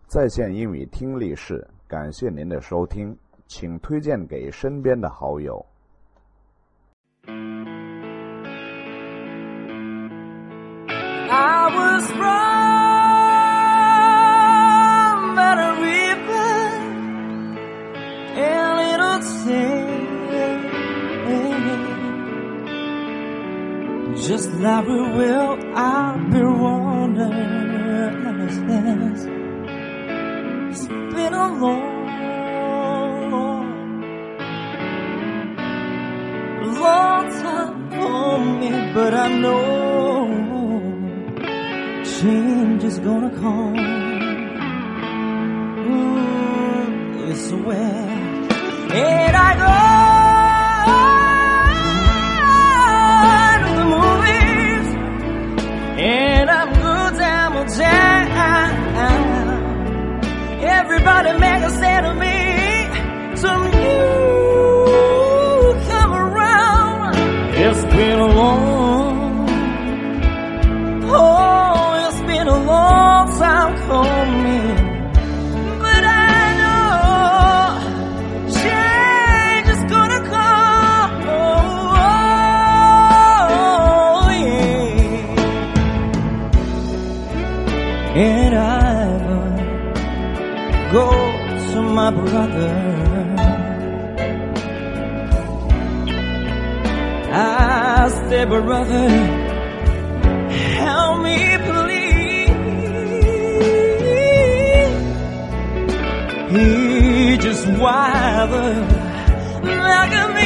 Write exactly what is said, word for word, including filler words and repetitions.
在线英语听力室，感谢您的收听，请推荐给身边的好友。 I was from by the river and little town, just like we will, I'll be wondering. It's been a long, long time for me, but I know change is gonna come. Mm, it's where and I go to the movies, and I'm good damn well down. Everybody make a say to me, some you come around. It's been a long, oh, it's been a long time for me, but I know change is gonna come. Oh, oh yeah. And I go to my brother, I say, brother, help me please. He just withered like a